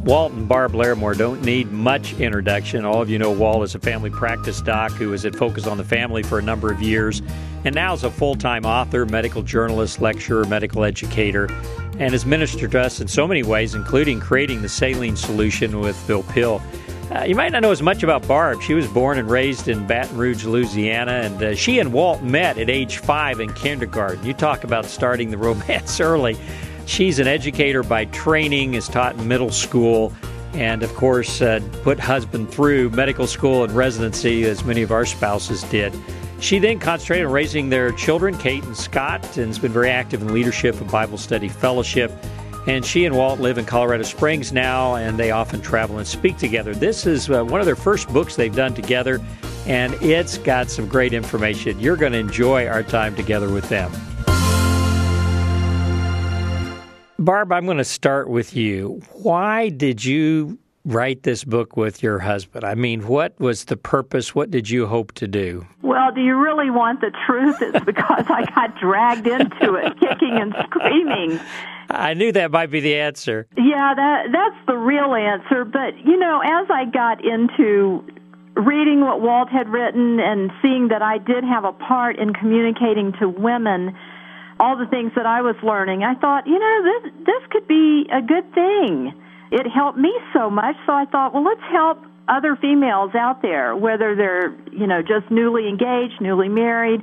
Walt and Barb Larimore don't need much introduction. All of you know Walt is a family practice doc who was at Focus on the Family for a number of years, and now is a full-time author, medical journalist, lecturer, medical educator, and has ministered to us in so many ways, including creating the saline solution with Bill Pill. You might not know as much about Barb. She was born and raised in Baton Rouge, Louisiana, and she and Walt met at age 5 in kindergarten. You talk about starting the romance early. She's an educator by training, is taught in middle school, and, of course, put husband through medical school and residency, as many of our spouses did. She then concentrated on raising their children, Kate and Scott, and has been very active in leadership of Bible Study Fellowship. And she and Walt live in Colorado Springs now, and they often travel and speak together. This is one of their first books they've done together, and it's got some great information. You're going to enjoy our time together with them. Barb, I'm going to start with you. Why did you write this book with your husband? I mean, what was the purpose? What did you hope to do? Well, do you really want the truth? It's because I got dragged into it, kicking and screaming. I knew that might be the answer. Yeah, that's the real answer. But, as I got into reading what Walt had written and seeing that I did have a part in communicating to women all the things that I was learning, I thought, this could be a good thing. It helped me so much, so I thought, well, let's help other females out there, whether they're, just newly engaged, newly married,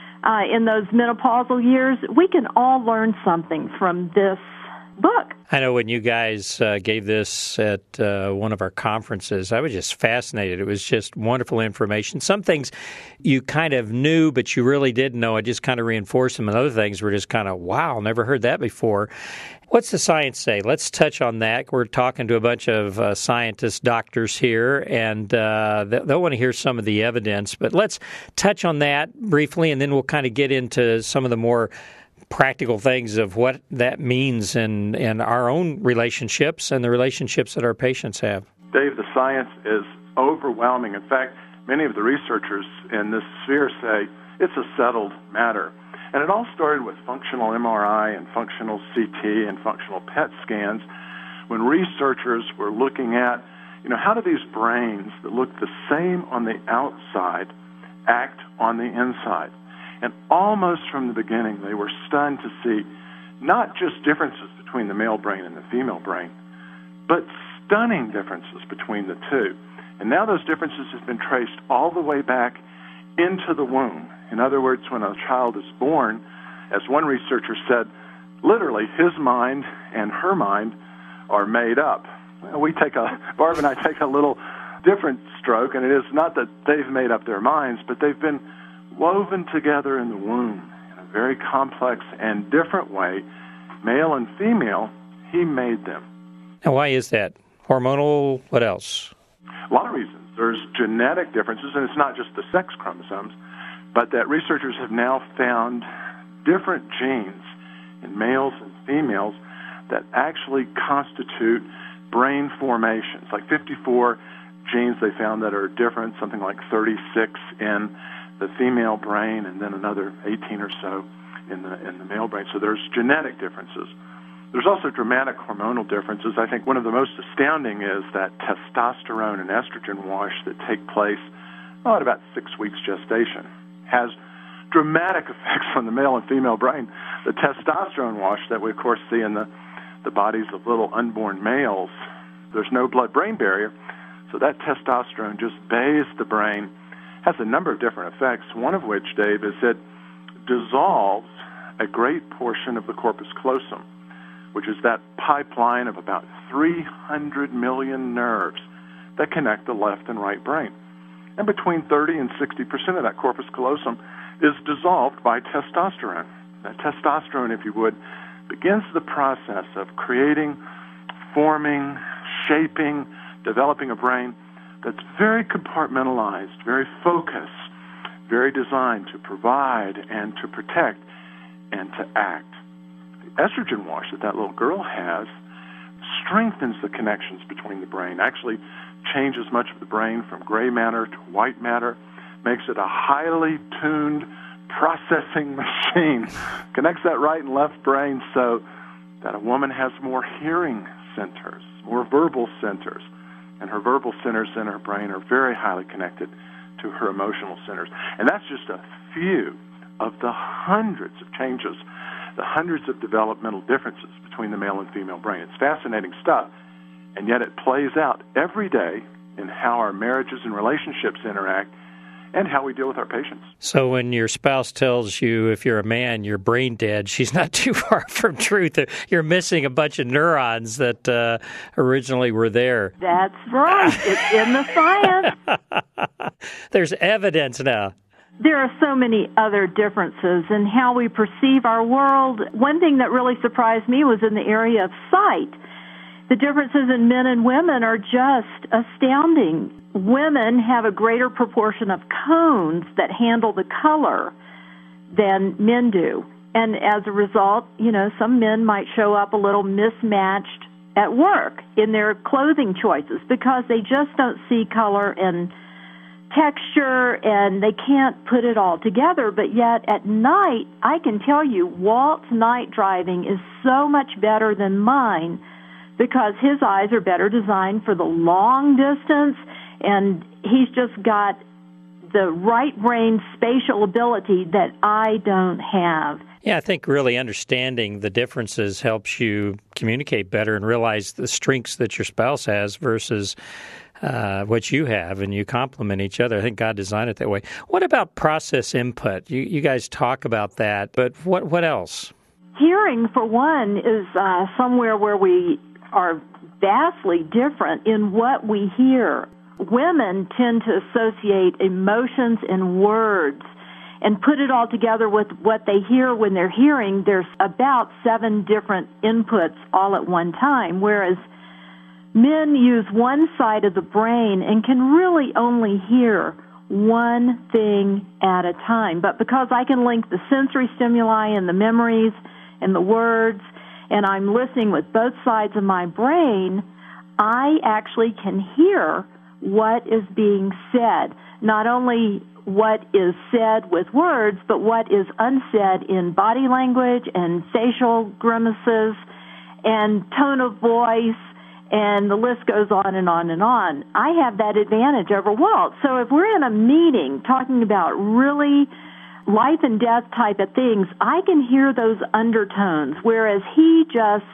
in those menopausal years. We can all learn something from this book. I know when you guys gave this at one of our conferences, I was just fascinated. It was just wonderful information. Some things you kind of knew, but you really didn't know. It just kind of reinforced them. And other things were just kind of, wow, never heard that before. What's the science say? Let's touch on that. We're talking to a bunch of scientists, doctors here, and they'll want to hear some of the evidence. But let's touch on that briefly, and then we'll kind of get into some of the more practical things of what that means in our own relationships and the relationships that our patients have. Dave, the science is overwhelming. In fact, many of the researchers in this sphere say it's a settled matter. And it all started with functional MRI and functional CT and functional PET scans when researchers were looking at, how do these brains that look the same on the outside act on the inside? And almost from the beginning, they were stunned to see not just differences between the male brain and the female brain, but stunning differences between the two. And now those differences have been traced all the way back into the womb. In other words, when a child is born, as one researcher said, literally his mind and her mind are made up. Barb and I take a little different stroke, and it is not that they've made up their minds, but they've been woven together in the womb in a very complex and different way. Male and female, he made them. And why is that? Hormonal, what else? A lot of reasons. There's genetic differences, and it's not just the sex chromosomes, but that researchers have now found different genes in males and females that actually constitute brain formations, like 54 genes they found that are different, something like 36 in the female brain, and then another 18 or so in the male brain. So there's genetic differences. There's also dramatic hormonal differences. I think one of the most astounding is that testosterone and estrogen wash that take place at about 6 weeks gestation has dramatic effects on the male and female brain. The testosterone wash that we, of course, see in the bodies of little unborn males, there's no blood-brain barrier, so that testosterone just bathes the brain, has a number of different effects, one of which, Dave, is it dissolves a great portion of the corpus callosum, which is that pipeline of about 300 million nerves that connect the left and right brain. And between 30 and 60% of that corpus callosum is dissolved by testosterone. That testosterone, if you would, begins the process of creating, forming, shaping, developing a brain that's very compartmentalized, very focused, very designed to provide and to protect and to act. The estrogen wash that little girl has strengthens the connections between the brain, actually changes much of the brain from gray matter to white matter, makes it a highly tuned processing machine, connects that right and left brain so that a woman has more hearing centers, more verbal centers. And her verbal centers in her brain are very highly connected to her emotional centers. And that's just a few of the hundreds of changes, the hundreds of developmental differences between the male and female brain. It's fascinating stuff, and yet it plays out every day in how our marriages and relationships interact and how we deal with our patients. So when your spouse tells you, if you're a man, you're brain dead, she's not too far from truth. You're missing a bunch of neurons that originally were there. That's right. It's in the science. There's evidence now. There are so many other differences in how we perceive our world. One thing that really surprised me was in the area of sight. The differences in men and women are just astounding. Women have a greater proportion of cones that handle the color than men do. And as a result, some men might show up a little mismatched at work in their clothing choices because they just don't see color and texture, and they can't put it all together. But yet at night, I can tell you, Walt's night driving is so much better than mine because his eyes are better designed for the long distance, and he's just got the right brain spatial ability that I don't have. Yeah, I think really understanding the differences helps you communicate better and realize the strengths that your spouse has versus what you have, and you complement each other. I think God designed it that way. What about process input? You guys talk about that, but what else? Hearing, for one, is somewhere where we are vastly different in what we hear. Women tend to associate emotions and words and put it all together with what they hear when they're hearing. There's about 7 different inputs all at one time, whereas men use one side of the brain and can really only hear one thing at a time. But because I can link the sensory stimuli and the memories and the words, and I'm listening with both sides of my brain, I actually can hear what is being said. Not only what is said with words, but what is unsaid in body language and facial grimaces and tone of voice, and the list goes on and on and on. I have that advantage over Walt. So if we're in a meeting talking about really life and death type of things, I can hear those undertones, whereas he just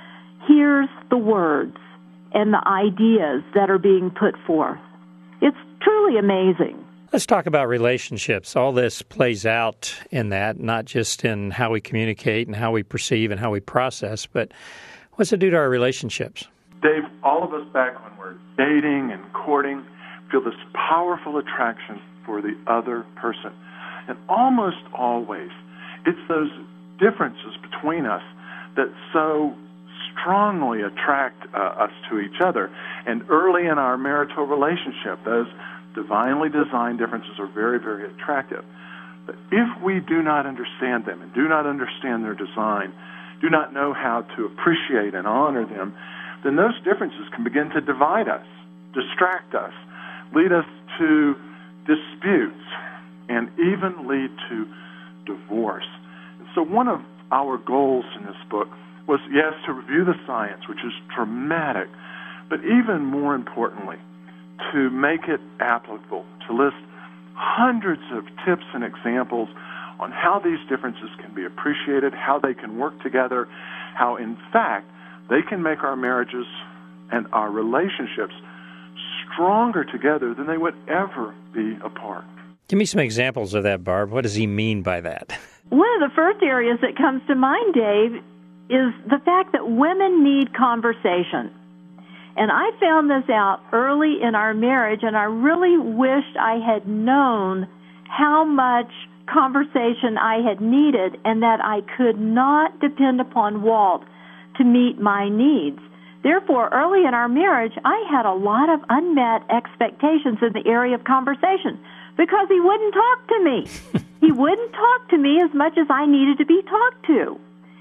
hears the words and the ideas that are being put forth. It's truly amazing. Let's talk about relationships. All this plays out in that, not just in how we communicate and how we perceive and how we process, but what's it do to our relationships? Dave, all of us back when we're dating and courting feel this powerful attraction for the other person. And almost always, it's those differences between us that so strongly attract us to each other. And early in our marital relationship, those divinely designed differences are very, very attractive. But if we do not understand them and do not understand their design, do not know how to appreciate and honor them, then those differences can begin to divide us, distract us, lead us to disputes, and even lead to divorce. And so one of our goals in this book was, yes, to review the science, which is dramatic, but even more importantly, to make it applicable, to list hundreds of tips and examples on how these differences can be appreciated, how they can work together, how, in fact, they can make our marriages and our relationships stronger together than they would ever be apart. Give me some examples of that, Barb. What does he mean by that? One of the first areas that comes to mind, Dave, is the fact that women need conversation. And I found this out early in our marriage, and I really wished I had known how much conversation I had needed and that I could not depend upon Walt to meet my needs. Therefore, early in our marriage, I had a lot of unmet expectations in the area of conversation because he wouldn't talk to me. He wouldn't talk to me as much as I needed to be talked to.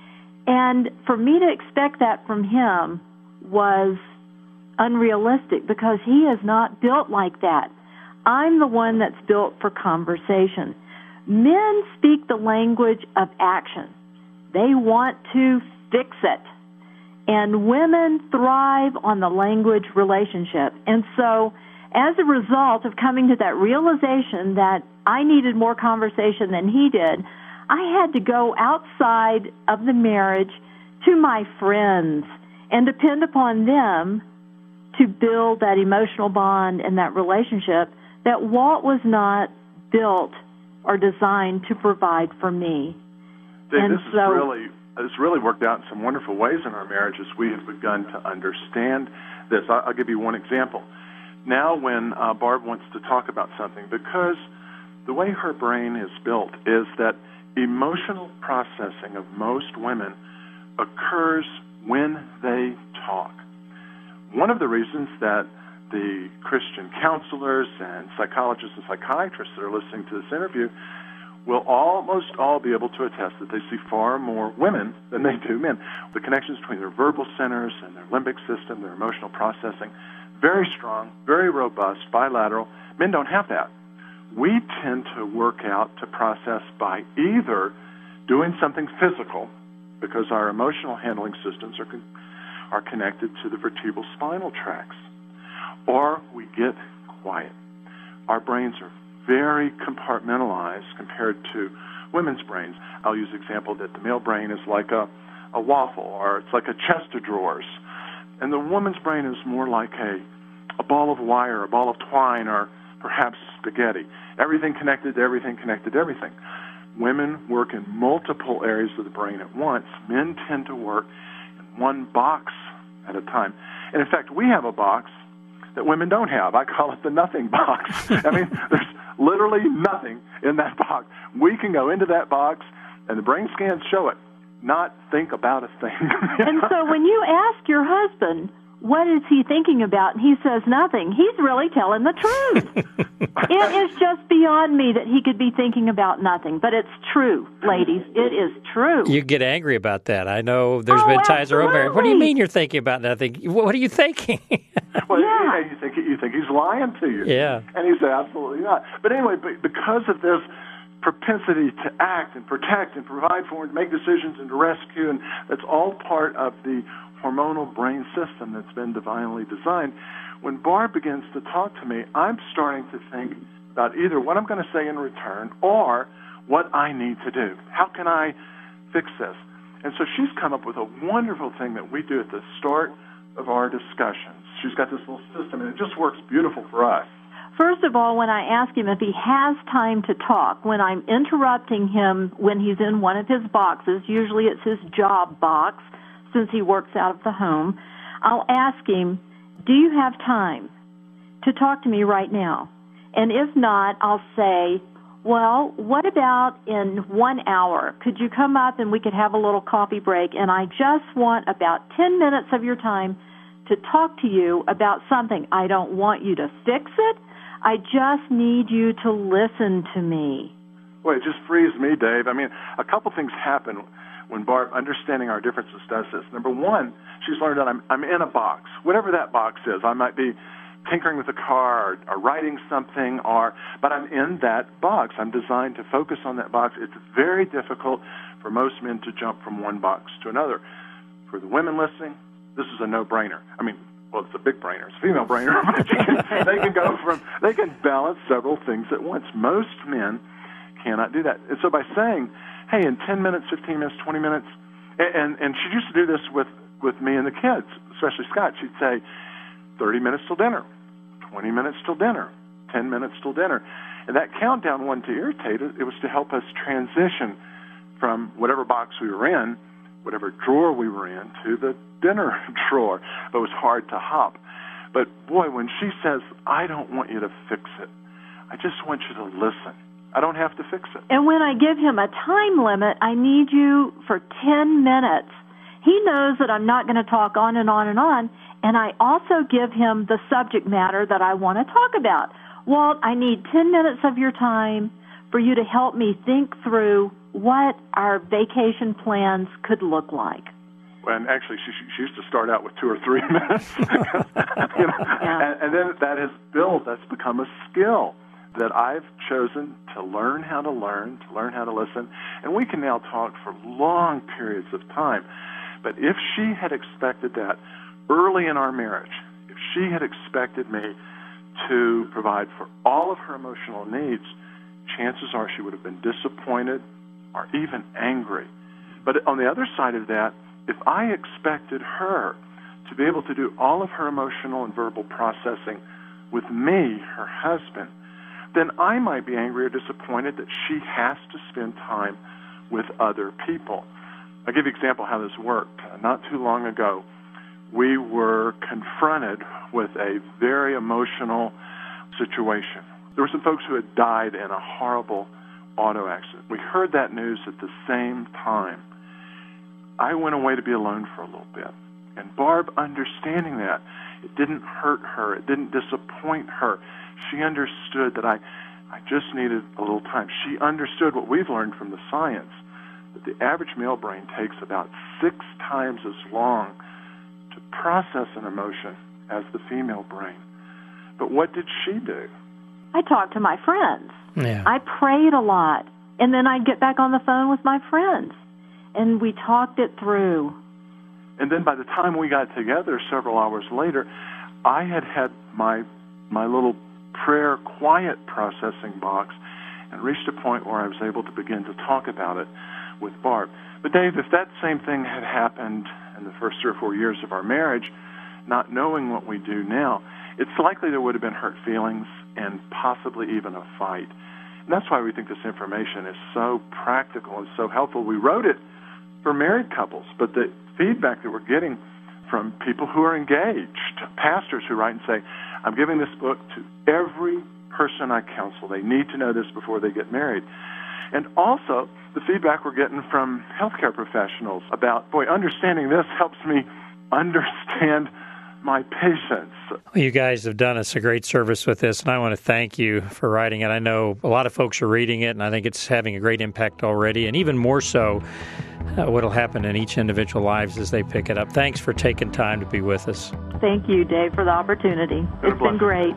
And for me to expect that from him was unrealistic because he is not built like that. I'm the one that's built for conversation. Men speak the language of action. They want to fix it. And women thrive on the language relationship. And so as a result of coming to that realization that I needed more conversation than he did, I had to go outside of the marriage to my friends and depend upon them to build that emotional bond and that relationship that Walt was not built or designed to provide for me. Dave, this really worked out in some wonderful ways in our marriage as we have begun to understand this. I'll give you one example. Now when Barb wants to talk about something, because the way her brain is built is that emotional processing of most women occurs when they talk. One of the reasons that the Christian counselors and psychologists and psychiatrists that are listening to this interview will almost all be able to attest that they see far more women than they do men. The connections between their verbal centers and their limbic system, their emotional processing, very strong, very robust, bilateral. Men don't have that. We tend to work out to process by either doing something physical, because our emotional handling systems are connected to the vertebral spinal tracts, or we get quiet. Our brains are very compartmentalized compared to women's brains. I'll use the example that the male brain is like a waffle, or it's like a chest of drawers. And the woman's brain is more like a ball of wire, a ball of twine, or perhaps spaghetti. Everything connected to everything, connected to everything. Women work in multiple areas of the brain at once. Men tend to work in one box at a time. And in fact, we have a box that women don't have. I call it the nothing box. I mean, there's literally nothing in that box. We can go into that box, and the brain scans show it, not think about a thing. And so when you ask your husband, what is he thinking about, and he says nothing, he's really telling the truth. It is just beyond me that he could be thinking about nothing. But it's true, ladies. It is true. You get angry about that. I know there's been times where I'm married. What do you mean you're thinking about nothing? What are you thinking? Well, yeah. You think he's lying to you. Yeah. And he's absolutely not. But anyway, because of this propensity to act and protect and provide for and make decisions and to rescue, and that's all part of the hormonal brain system that's been divinely designed. When Barb begins to talk to me, I'm starting to think about either what I'm going to say in return or what I need to do. How can I fix this? And so she's come up with a wonderful thing that we do at the start of our discussions. She's got this little system, and it just works beautiful for us. First of all, when I ask him if he has time to talk, when I'm interrupting him when he's in one of his boxes, usually it's his job box, since he works out of the home, I'll ask him, do you have time to talk to me right now? And if not, I'll say, well, what about in 1 hour? Could you come up and we could have a little coffee break? And I just want about 10 minutes of your time to talk to you about something. I don't want you to fix it. I just need you to listen to me. Well, it just frees me, Dave. I mean, a couple things happen when Barb, understanding our differences, does this. Number one, she's learned that I'm in a box, whatever that box is. I might be tinkering with a car or writing something, but I'm in that box. I'm designed to focus on that box. It's very difficult for most men to jump from one box to another. For the women listening, this is a no-brainer. I mean, well, it's a big brainer. It's a female brainer. They can balance several things at once. Most men cannot do that. And so by saying, hey, in 10 minutes, 15 minutes, 20 minutes, and she used to do this with me and the kids, especially Scott. She'd say 30 minutes till dinner, 20 minutes till dinner, 10 minutes till dinner. And that countdown wasn't to irritate us. It was to help us transition from whatever box we were in, whatever drawer we were in, to the dinner drawer. But it was hard to hop. But, boy, when she says, I don't want you to fix it, I just want you to listen. I don't have to fix it. And when I give him a time limit, I need you for 10 minutes. He knows that I'm not going to talk on and on and on, and I also give him the subject matter that I want to talk about. Walt, I need 10 minutes of your time for you to help me think through what our vacation plans could look like. And actually, she used to start out with 2 or 3 minutes. And then that's become a skill that I've chosen to learn how to learn, to learn how to listen. And we can now talk for long periods of time. But if she had expected that early in our marriage, if she had expected me to provide for all of her emotional needs, chances are she would have been disappointed or even angry. But on the other side of that, if I expected her to be able to do all of her emotional and verbal processing with me, her husband, then I might be angry or disappointed that she has to spend time with other people. I'll give you an example of how this worked. Not too long ago, we were confronted with a very emotional situation. There were some folks who had died in a horrible auto accident. We heard that news at the same time. I went away to be alone for a little bit. And Barb, understanding that, it didn't hurt her. It didn't disappoint her. She understood that I just needed a little time. She understood what we've learned from the science, that the average male brain takes about 6 times as long to process an emotion as the female brain. But what did she do? I talked to my friends. Yeah. I prayed a lot. And then I'd get back on the phone with my friends. And we talked it through. And then by the time we got together several hours later, I had my little prayer quiet processing box and reached a point where I was able to begin to talk about it with Barb. But Dave, if that same thing had happened in the first 3 or 4 years of our marriage, not knowing what we do now, it's likely there would have been hurt feelings and possibly even a fight. And that's why we think this information is so practical and so helpful. We wrote it for married couples, but the feedback that we're getting from people who are engaged, pastors who write and say, I'm giving this book to every person I counsel. They need to know this before they get married. And also the feedback we're getting from healthcare professionals about, boy, understanding this helps me understand my patients. Well, you guys have done us a great service with this, and I want to thank you for writing it. I know a lot of folks are reading it, and I think it's having a great impact already, and even more so what will happen in each individual lives as they pick it up. Thanks for taking time to be with us. Thank you, Dave, for the opportunity. It's been great.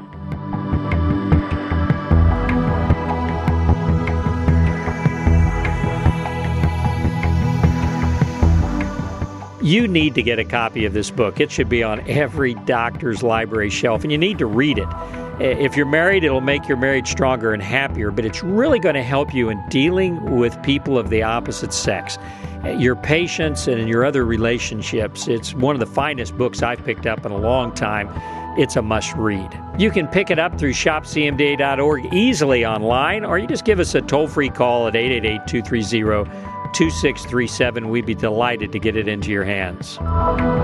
You need to get a copy of this book. It should be on every doctor's library shelf, and you need to read it. If you're married, it'll make your marriage stronger and happier, but it's really going to help you in dealing with people of the opposite sex. Your patients and in your other relationships. It's one of the finest books I've picked up in a long time. It's a must-read. You can pick it up through shopcmda.org easily online, or you just give us a toll-free call at 888-230-2637. We'd be delighted to get it into your hands.